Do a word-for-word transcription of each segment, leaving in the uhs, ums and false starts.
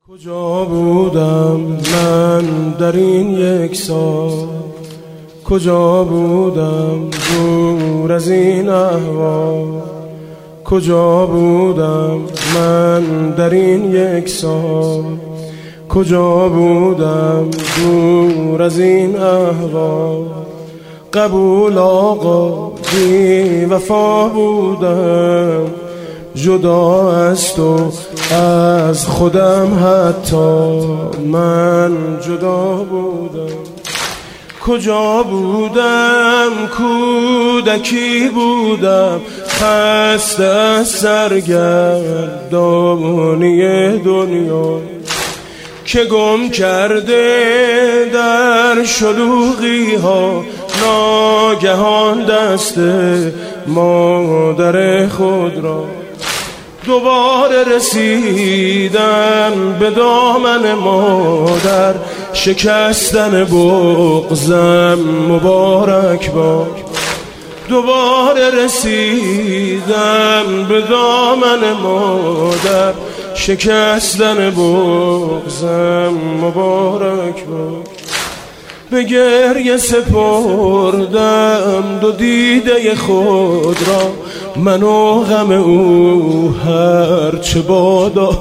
کجا بودم من در این یک سال، کجا بودم دور از این احوال، کجا بودم من در این یک سال، کجا بودم دور از این احوال. قبول آقا بی وفا بودم، جدا از تو از خودم حتی من جدا بودم. کجا بودم کودکی بودم، خسته از سرگردانی دنیا که گم کرده در شلوغی ها، ناگهان دست مادر خود را. دوباره رسیدن به دامن مادر، شکستن بغضم مبارک باد. دوباره رسیدن به دامن مادر، شکستن بغضم مبارک باد. به گریه سپردم دو دیده خود را، من و غم او هر چه بادا.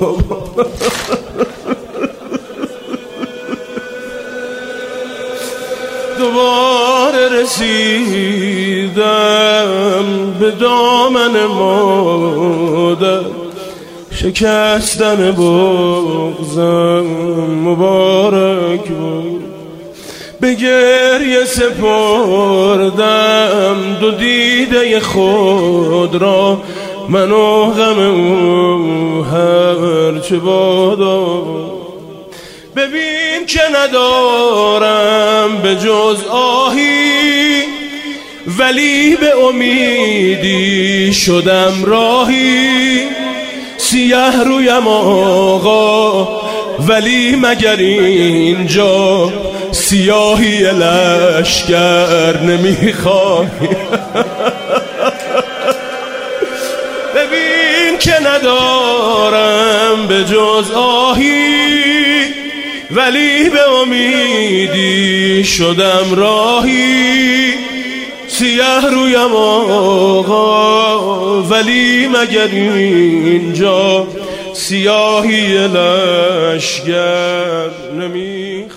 دوباره رسیدم به دامن مادر، شکستن بغضم مبارک بود. به گریه سپردم دو دیده خود را، من و غم او هر چه بادا. ببین که ندارم به جز آهی، ولی به امیدی شدم راهی. سیه رویم آقا ولی مگر اینجا سیاهی لشکر نمیخواهی. ببین که ندارم به جز آهی، ولی به امیدی شدم راهی. سیه رویم آقا ولی مگر اینجا سیاهی لشکر نمیخواهی.